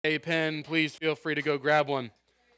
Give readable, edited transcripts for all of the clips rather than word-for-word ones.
A pen, please feel free to go grab one.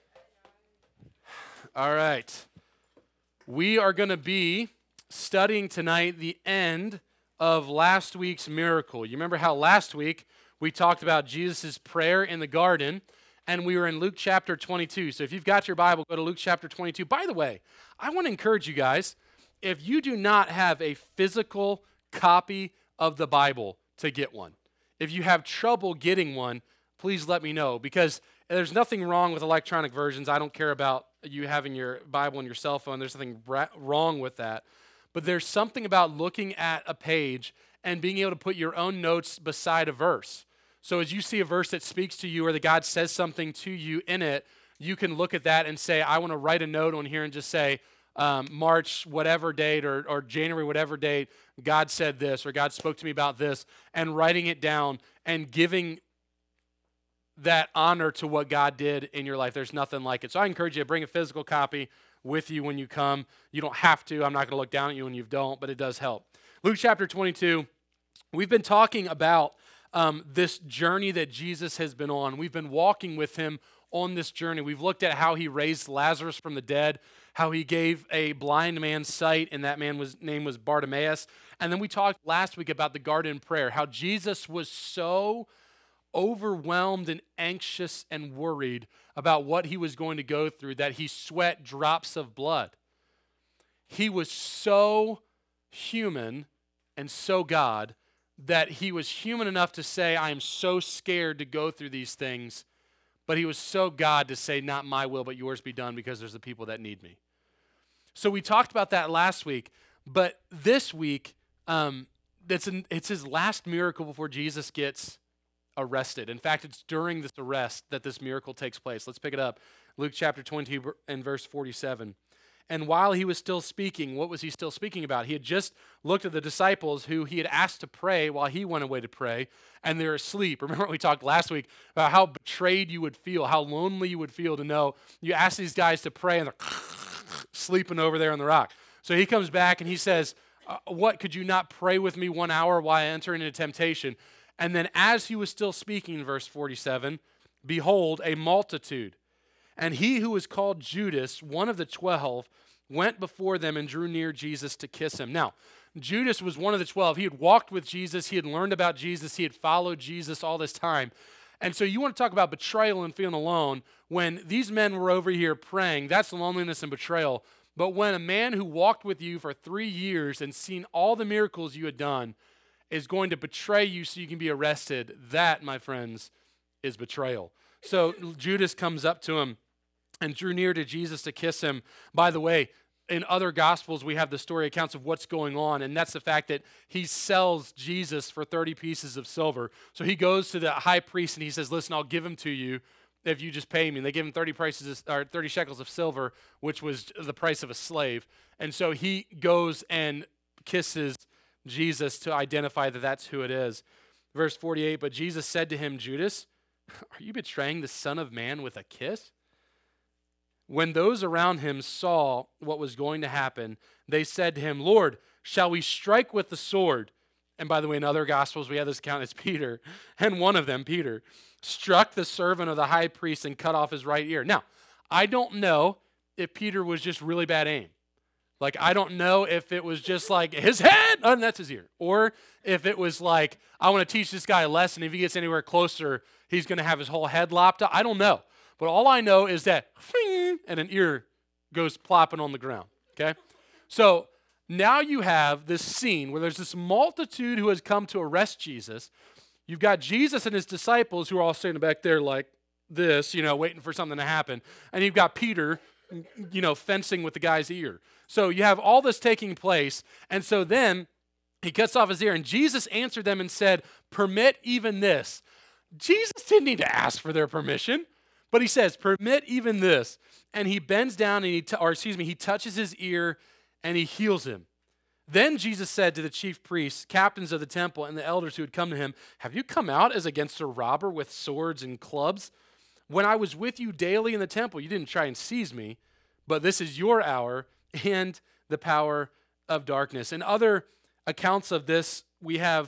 All right. We are going to be studying tonight the end of last week's miracle. You remember how last week we talked about Jesus' prayer in the garden, and we were in Luke chapter 22. So if you've got your Bible, go to Luke chapter 22. By the way, I want to encourage you guys, if you do not have a physical copy of the Bible, to get one. If you have trouble getting one, please let me know, because there's nothing wrong with electronic versions. I don't care about you having your Bible on your cell phone. There's nothing wrong with that. But there's something about looking at a page and being able to put your own notes beside a verse. So as you see a verse that speaks to you or that God says something to you in it, you can look at that and say, I want to write a note on here and just say, March whatever date or January whatever date, God said this or God spoke to me about this, and writing it down and giving that honor to what God did in your life. There's nothing like it. So I encourage you to bring a physical copy with you when you come. You don't have to. I'm not going to look down at you when you don't, but it does help. Luke chapter 22, we've been talking about this journey that Jesus has been on. We've been walking with him on this journey. We've looked at how he raised Lazarus from the dead, how he gave a blind man sight, and that man's name was Bartimaeus. And then we talked last week about the garden prayer, how Jesus was so overwhelmed and anxious and worried about what he was going to go through that he sweat drops of blood. He was so human and so God that he was human enough to say, I am so scared to go through these things, but he was so God to say, not my will, but yours be done, because there's the people that need me. So we talked about that last week, but this week, it's his last miracle before Jesus gets arrested. In fact, it's during this arrest that this miracle takes place. Let's pick it up. Luke chapter 20 and verse 47. And while he was still speaking, what was he still speaking about? He had just looked at the disciples who he had asked to pray while he went away to pray, and they're asleep. Remember what we talked last week about how betrayed you would feel, how lonely you would feel to know you asked these guys to pray and they're sleeping over there on the rock. So he comes back and he says, what, could you not pray with me 1 hour while I enter into temptation? And then as he was still speaking, verse 47, behold, a multitude. And he who was called Judas, one of the 12, went before them and drew near Jesus to kiss him. Now, Judas was one of the 12. He had walked with Jesus. He had learned about Jesus. He had followed Jesus all this time. And so you want to talk about betrayal and feeling alone. When these men were over here praying, that's loneliness and betrayal. But when a man who walked with you for 3 years and seen all the miracles you had done is going to betray you so you can be arrested, that, my friends, is betrayal. So Judas comes up to him and drew near to Jesus to kiss him. By the way, in other Gospels, we have the story accounts of what's going on, and that's the fact that he sells Jesus for 30 pieces of silver. So he goes to the high priest and he says, listen, I'll give him to you if you just pay me. And they give him 30 shekels of silver, which was the price of a slave. And so he goes and kisses Jesus to identify that that's who it is. Verse 48, but Jesus said to him, Judas, are you betraying the Son of Man with a kiss? When those around him saw what was going to happen, they said to him, Lord, shall we strike with the sword? And by the way, in other Gospels, we have this account as Peter. And one of them, Peter, struck the servant of the high priest and cut off his right ear. Now, I don't know if Peter was just really bad aim. Like, I don't know if it was just like his head, and that's his ear. Or if it was like, I want to teach this guy a lesson. If he gets anywhere closer, he's going to have his whole head lopped up. I don't know. But all I know is that, and an ear goes plopping on the ground, okay? So now you have this scene where there's this multitude who has come to arrest Jesus. You've got Jesus and his disciples who are all standing back there like this, waiting for something to happen. And you've got Peter, fencing with the guy's ear. So you have all this taking place, and so then he cuts off his ear, and Jesus answered them and said, permit even this. Jesus didn't need to ask for their permission, but he says, permit even this. And he bends down and he touches his ear and he heals him. Then Jesus said to the chief priests, captains of the temple, and the elders who had come to him, have you come out as against a robber with swords and clubs? When I was with you daily in the temple, you didn't try and seize me, but this is your hour and the power of darkness. In other accounts of this, we have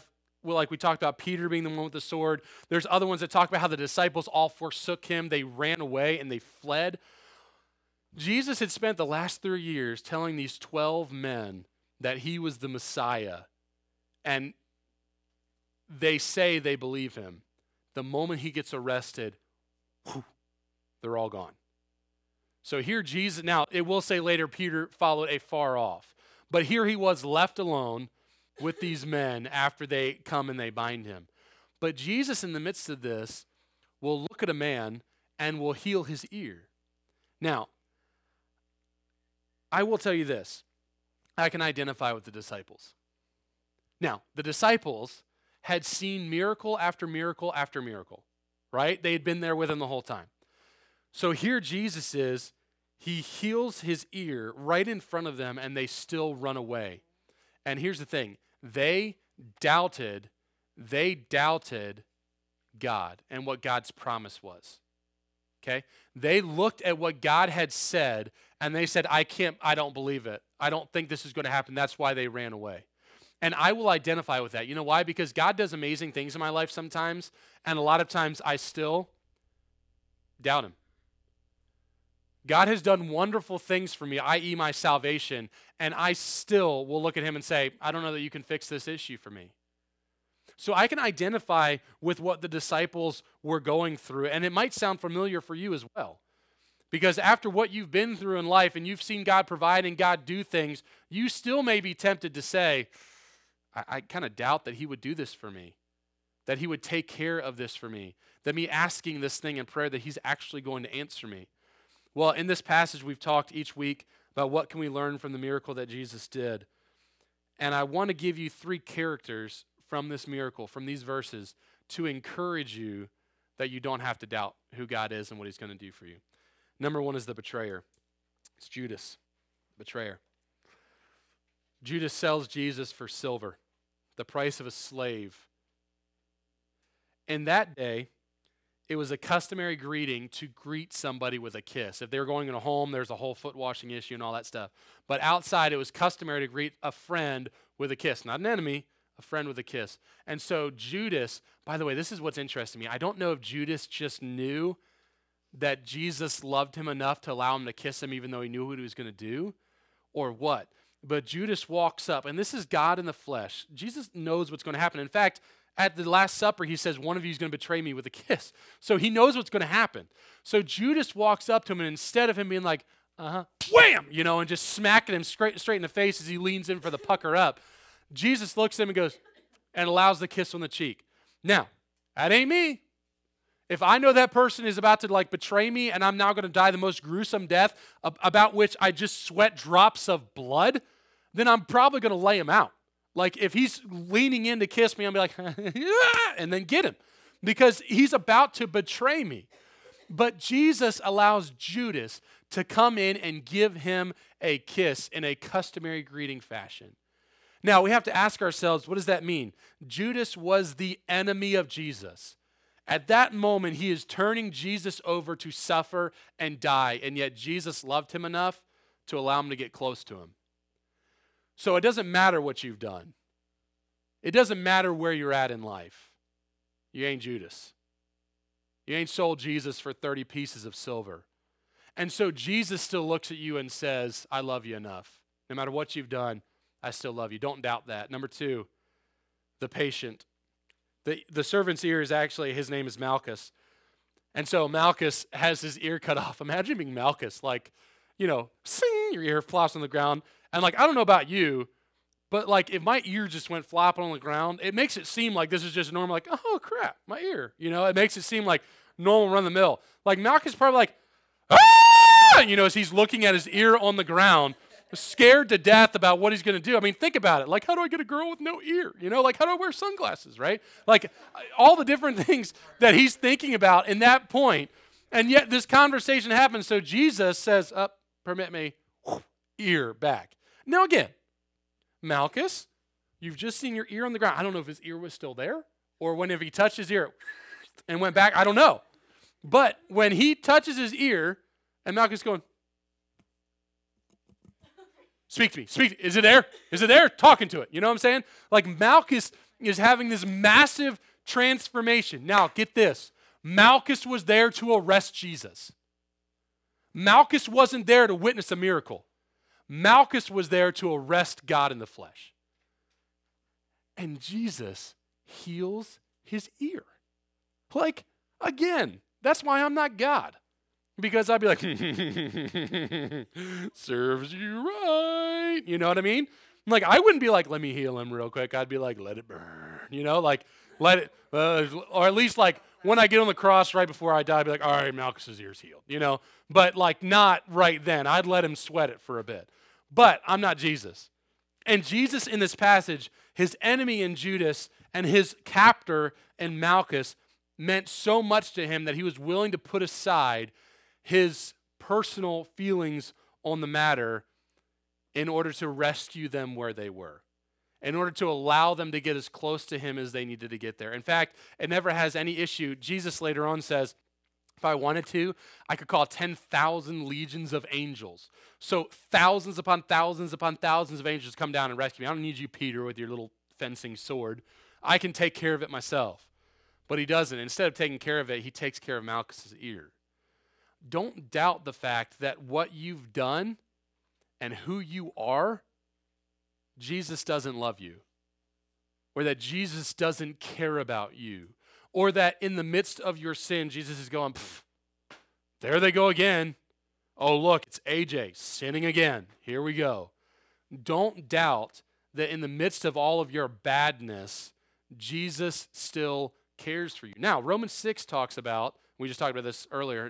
like we talked about Peter being the one with the sword. There's other ones that talk about how the disciples all forsook him. They ran away and they fled. Jesus had spent the last 3 years telling these 12 men that he was the Messiah. And they say they believe him. The moment he gets arrested, they're all gone. So here Jesus, now it will say later Peter followed afar off. But here he was left alone with these men after they come and they bind him. But Jesus in the midst of this will look at a man and will heal his ear. Now, I will tell you this. I can identify with the disciples. Now, the disciples had seen miracle after miracle after miracle, right? They had been there with him the whole time. So here Jesus is, he heals his ear right in front of them and they still run away. And here's the thing, they doubted God and what God's promise was. Okay? They looked at what God had said and they said, I don't believe it. I don't think this is going to happen. That's why they ran away. And I will identify with that. You know why? Because God does amazing things in my life sometimes, and a lot of times I still doubt him. God has done wonderful things for me, i.e. my salvation, and I still will look at him and say, I don't know that you can fix this issue for me. So I can identify with what the disciples were going through, and it might sound familiar for you as well. Because after what you've been through in life and you've seen God provide and God do things, you still may be tempted to say, I kind of doubt that he would do this for me, that he would take care of this for me, that me asking this thing in prayer that he's actually going to answer me. Well, in this passage, we've talked each week about what can we learn from the miracle that Jesus did. And I want to give you 3 characters from this miracle, from these verses, to encourage you that you don't have to doubt who God is and what he's going to do for you. Number 1 is the betrayer. It's Judas, betrayer. Judas sells Jesus for silver, the price of a slave. In that day, it was a customary greeting to greet somebody with a kiss. If they were going in a home, there's a whole foot washing issue and all that stuff. But outside, it was customary to greet a friend with a kiss. Not an enemy, a friend with a kiss. And so Judas, by the way, this is what's interesting to me. I don't know if Judas just knew that Jesus loved him enough to allow him to kiss him even though he knew what he was going to do, or what. But Judas walks up, and this is God in the flesh. Jesus knows what's going to happen. In fact, at the Last Supper, he says, one of you is going to betray me with a kiss. So he knows what's going to happen. So Judas walks up to him, and instead of him being like, wham, and just smacking him straight in the face as he leans in for the pucker up, Jesus looks at him and goes, and allows the kiss on the cheek. Now, that ain't me. If I know that person is about to betray me and I'm now going to die the most gruesome death about which I just sweat drops of blood, then I'm probably going to lay him out. If he's leaning in to kiss me, I'll be like, and then get him because he's about to betray me. But Jesus allows Judas to come in and give him a kiss in a customary greeting fashion. Now, we have to ask ourselves, what does that mean? Judas was the enemy of Jesus. At that moment, he is turning Jesus over to suffer and die, and yet Jesus loved him enough to allow him to get close to him. So it doesn't matter what you've done. It doesn't matter where you're at in life. You ain't Judas. You ain't sold Jesus for 30 pieces of silver. And so Jesus still looks at you and says, I love you enough. No matter what you've done, I still love you. Don't doubt that. Number 2, the patient. The servant's ear is actually, his name is Malchus. And so Malchus has his ear cut off. Imagine being Malchus, sing, your ear flops on the ground. And I don't know about you, but if my ear just went flopping on the ground, it makes it seem like this is just normal, oh crap, my ear. It makes it seem like normal run the mill. Malchus probably as he's looking at his ear on the ground, scared to death about what he's going to do. I mean, think about it. How do I get a girl with no ear? How do I wear sunglasses, right? All the different things that he's thinking about in that point. And yet this conversation happens. So Jesus says, permit me, ear back. Now again, Malchus, you've just seen your ear on the ground. I don't know if his ear was still there or whenever he touched his ear and went back. I don't know. But when he touches his ear and Malchus going, speak to me. Speak. Is it there? Is it there? Talking to it. You know what I'm saying? Malchus is having this massive transformation. Now, get this. Malchus was there to arrest Jesus. Malchus wasn't there to witness a miracle. Malchus was there to arrest God in the flesh. And Jesus heals his ear. Like, again, that's why I'm not God. Because I'd be like, serves you right. You know what I mean? Like, I wouldn't be like, let me heal him real quick. I'd be like, let it burn. You know, like, let it, or at least like when I get on the cross right before I die, I'd be like, all right, Malchus's ear's healed. You know, but like not right then. I'd let him sweat it for a bit. But I'm not Jesus. And Jesus in this passage, his enemy in Judas and his captor in Malchus meant so much to him that he was willing to put aside his personal feelings on the matter in order to rescue them where they were, in order to allow them to get as close to him as they needed to get there. In fact, it never has any issue. Jesus later on says, if I wanted to, I could call 10,000 legions of angels. So thousands upon thousands upon thousands of angels come down and rescue me. I don't need you, Peter, with your little fencing sword. I can take care of it myself. But he doesn't. Instead of taking care of it, he takes care of Malchus's ear. Don't doubt the fact that what you've done and who you are, Jesus doesn't love you. Or that Jesus doesn't care about you. Or that in the midst of your sin, Jesus is going, there they go again. Oh, look, it's AJ sinning again. Here we go. Don't doubt that in the midst of all of your badness, Jesus still cares for you. Now, Romans 6 talks about, we just talked about this earlier,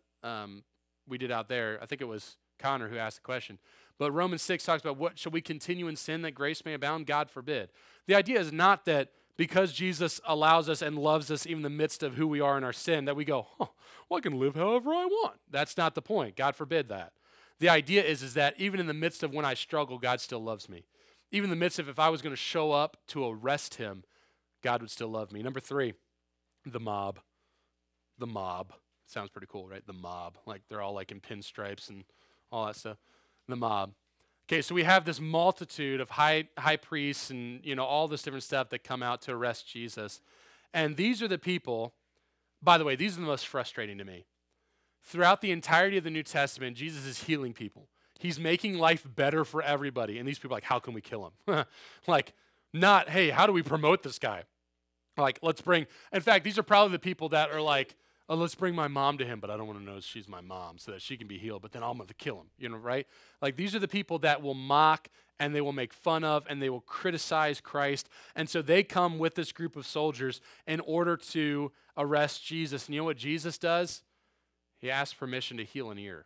we did out there. I think it was Connor who asked the question. But Romans 6 talks about, what shall we continue in sin that grace may abound? God forbid. The idea is not that because Jesus allows us and loves us even in the midst of who we are in our sin, that we go, well, I can live however I want. That's not the point. God forbid that. The idea is that even in the midst of when I struggle, God still loves me. Even in the midst of if I was going to show up to arrest him, God would still love me. Number 3, the mob. The mob. Sounds pretty cool, right? The mob. Like they're all like in pinstripes and all that stuff. The mob. Okay, so we have this multitude of high priests and, all this different stuff that come out to arrest Jesus. And these are the people, by the way, these are the most frustrating to me. Throughout the entirety of the New Testament, Jesus is healing people. He's making life better for everybody. And these people are like, how can we kill him? Like, not, hey, how do we promote this guy? Like, in fact, these are probably the people that are like, oh, let's bring my mom to him, but I don't want to know she's my mom so that she can be healed, but then I'm going to kill him, right? Like, these are the people that will mock and they will make fun of and they will criticize Christ. And so they come with this group of soldiers in order to arrest Jesus. And you know what Jesus does? He asks permission to heal an ear.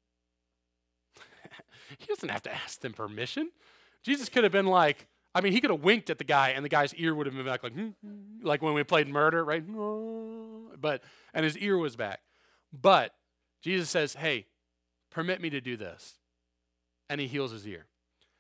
He doesn't have to ask them permission. Jesus could have been like, he could have winked at the guy and the guy's ear would have been back like when we played murder, right? And his ear was back. But Jesus says, hey, permit me to do this. And he heals his ear.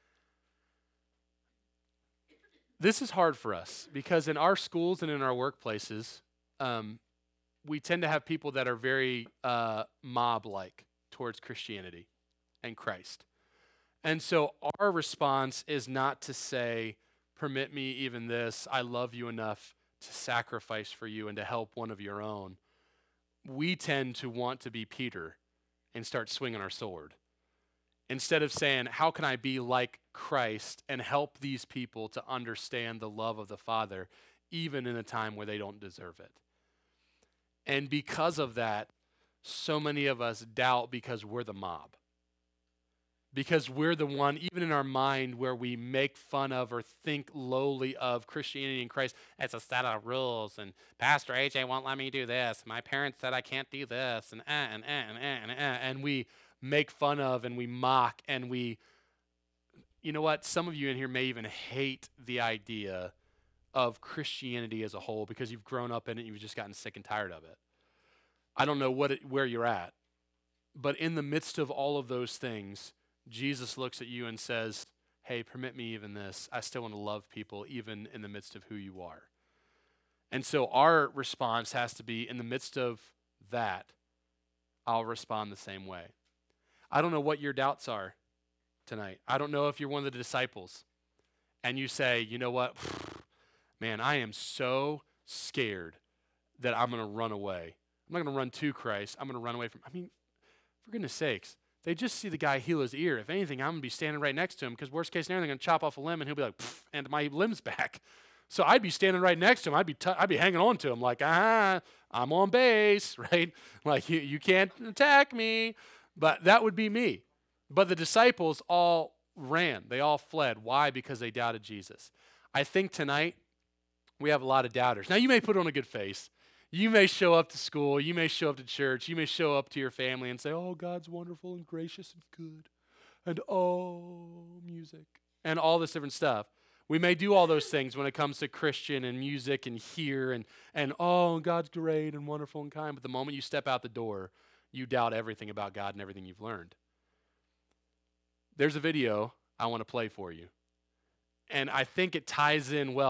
This is hard for us because in our schools and in our workplaces, we tend to have people that are very mob-like towards Christianity and Christ. And so our response is not to say, permit me even this, I love you enough to sacrifice for you and to help one of your own. We tend to want to be Peter and start swinging our sword. Instead of saying, how can I be like Christ and help these people to understand the love of the Father, even in a time where they don't deserve it. And because of that, so many of us doubt because we're the mob. Because we're the one, even in our mind, where we make fun of or think lowly of Christianity and Christ. It's a set of rules, and Pastor AJ won't let me do this. My parents said I can't do this, and we make fun of and we mock and we, you know what? Some of you in here may even hate the idea of Christianity as a whole because you've grown up in it and you've just gotten sick and tired of it. I don't know where you're at, but in the midst of all of those things, Jesus looks at you and says, hey, permit me even this. I still want to love people even in the midst of who you are. And so our response has to be in the midst of that, I'll respond the same way. I don't know what your doubts are tonight. I don't know if you're one of the disciples and you say, you know what, man, I am so scared that I'm going to run away. I'm not going to run to Christ. I'm going to run away from, I mean, for goodness sakes, they just see the guy heal his ear. If anything, I'm going to be standing right next to him because worst case scenario, they're going to chop off a limb and he'll be like, and my limb's back. So I'd be standing right next to him. I'd be hanging on to him like, I'm on base, right? Like, you can't attack me. But that would be me. But the disciples all ran. They all fled. Why? Because they doubted Jesus. I think tonight we have a lot of doubters. Now, you may put on a good face. You may show up to school. You may show up to church. You may show up to your family and say, oh, God's wonderful and gracious and good. And oh, music. And all this different stuff. We may do all those things when it comes to Christian and music and here and oh, God's great and wonderful and kind. But the moment you step out the door, you doubt everything about God and everything you've learned. There's a video I want to play for you. And I think it ties in well.